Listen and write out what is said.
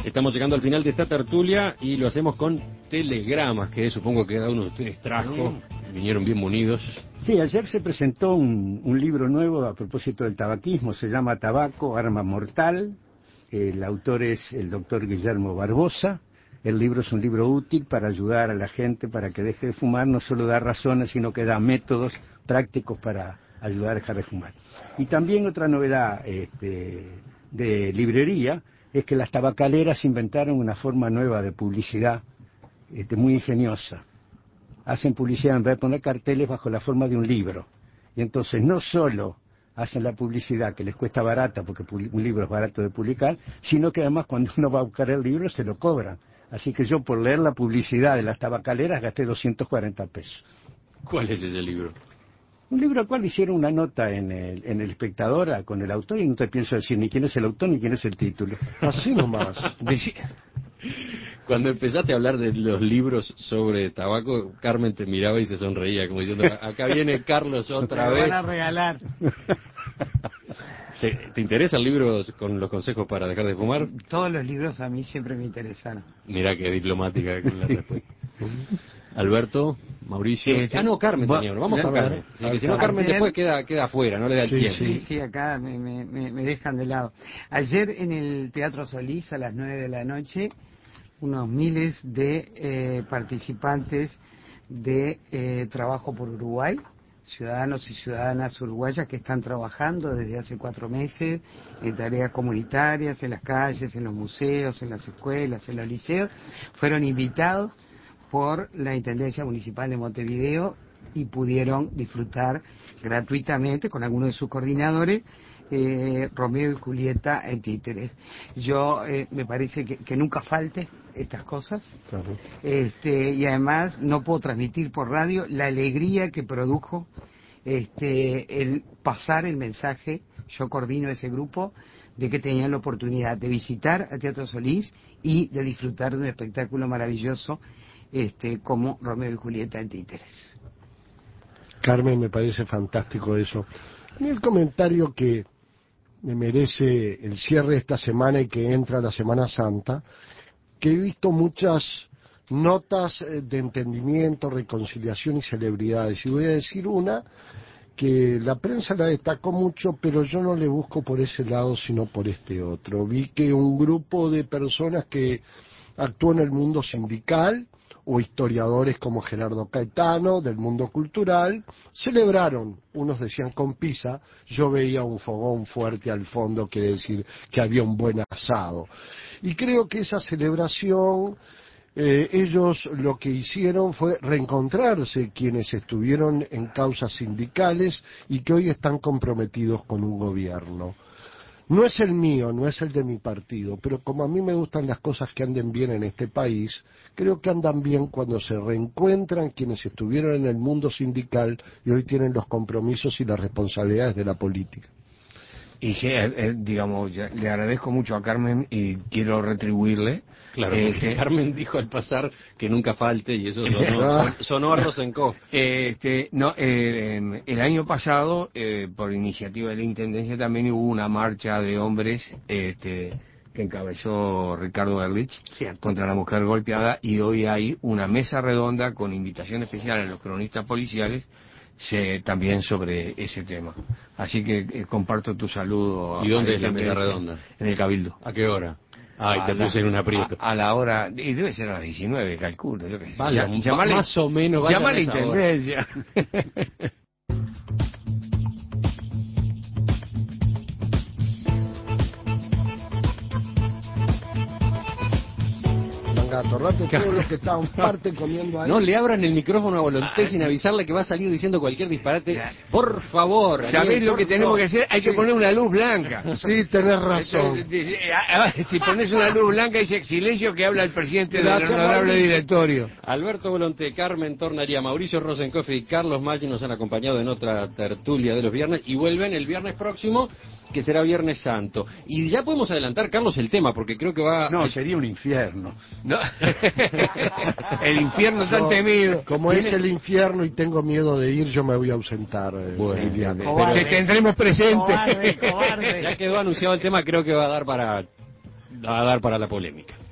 Estamos llegando al final de esta tertulia y lo hacemos con telegramas que supongo que cada uno de ustedes trajo. Vinieron bien munidos. Sí, ayer se presentó un libro nuevo a propósito del tabaquismo, se llama Tabaco, Arma Mortal. El autor es el doctor Guillermo Barbosa. El libro es un libro útil para ayudar a la gente para que deje de fumar, no solo da razones, sino que da métodos prácticos para ayudar a dejar de fumar. Y también otra novedad de librería es que las tabacaleras inventaron una forma nueva de publicidad muy ingeniosa. Hacen publicidad en vez de poner carteles bajo la forma de un libro. Y entonces no solo hacen la publicidad que les cuesta barata, porque un libro es barato de publicar, sino que además cuando uno va a buscar el libro se lo cobran. Así que yo por leer la publicidad de las tabacaleras gasté 240 pesos. ¿Cuál es ese libro? Un libro al cual hicieron una nota en el Espectador con el autor y no te pienso decir ni quién es el autor ni quién es el título. Así nomás. Cuando empezaste a hablar de los libros sobre tabaco, Carmen te miraba y se sonreía, como diciendo, acá viene Carlos otra vez. Te van a regalar. ¿Te interesa el libro con los consejos para dejar de fumar? Todos los libros a mí siempre me interesaron. Mirá qué diplomática que la respuesta. Alberto, Mauricio. No, Carmen tenía uno. Vamos con Carmen. Sí, que si no, Carmen después queda afuera, no le da el tiempo. Sí, acá me dejan de lado. Ayer en el Teatro Solís, a las 9 de la noche, unos miles de participantes de Trabajo por Uruguay, ciudadanos y ciudadanas uruguayas que están trabajando desde hace 4 meses en tareas comunitarias, en las calles, en los museos, en las escuelas, en los liceos, fueron invitados por la Intendencia Municipal de Montevideo y pudieron disfrutar gratuitamente con algunos de sus coordinadores Romeo y Julieta en Títeres. Yo me parece que nunca falte estas cosas. Claro. Y además no puedo transmitir por radio la alegría que produjo el pasar el mensaje. Yo coordino ese grupo de que tenían la oportunidad de visitar a Teatro Solís y de disfrutar de un espectáculo maravilloso como Romeo y Julieta en Títeres. Carmen, me parece fantástico eso. A mí el comentario que me merece el cierre de esta semana y que entra la Semana Santa, que he visto muchas notas de entendimiento, reconciliación y celebridades. Y voy a decir una que la prensa la destacó mucho, pero yo no le busco por ese lado, sino por este otro. Vi que un grupo de personas que actuó en el mundo sindical, o historiadores como Gerardo Caetano, del mundo cultural, celebraron, unos decían con pizza, yo veía un fogón fuerte al fondo, quiere decir que había un buen asado. Y creo que esa celebración, ellos lo que hicieron fue reencontrarse quienes estuvieron en causas sindicales y que hoy están comprometidos con un gobierno. No es el mío, no es el de mi partido, pero como a mí me gustan las cosas que anden bien en este país, creo que andan bien cuando se reencuentran quienes estuvieron en el mundo sindical y hoy tienen los compromisos y las responsabilidades de la política. Y sí, digamos, le agradezco mucho a Carmen y quiero retribuirle. Claro, porque Carmen dijo al pasar que nunca falte y eso sonó a Rosenkopf. El año pasado, por iniciativa de la Intendencia, también hubo una marcha de hombres que encabezó Ricardo Erlich contra la mujer golpeada, y hoy hay una mesa redonda con invitación especial a los cronistas policiales también sobre ese tema. Así que comparto tu saludo. ¿Y dónde es la mesa redonda? En el Cabildo. ¿A qué hora? Ay, te puse en un aprieto. A la hora, y debe ser a las 19, calculo. Yo qué sé. Más o menos. Llama a la Intendencia. Torrate, todos los que estaban parte comiendo ahí. No le abran el micrófono a Volonté sin avisarle que va a salir diciendo cualquier disparate. Por favor. ¿Sabés lo que tenemos que hacer? Hay que poner una luz blanca. Sí, tenés razón. Si pones una luz blanca dice silencio, que habla el presidente del honorable directorio. Alberto Volonté, Carmen Tornaría, Mauricio Rosenkopf y Carlos Maggi nos han acompañado en otra tertulia de los viernes y vuelven el viernes próximo, que será Viernes Santo. Y ya podemos adelantar, Carlos, el tema, porque creo que va... No, sería un infierno. No. El infierno tan temido. Como es el infierno y tengo miedo de ir, yo me voy a ausentar. Pero que tendremos presente. Cobarde. Ya quedó anunciado el tema, creo que va a dar para va a dar para la polémica.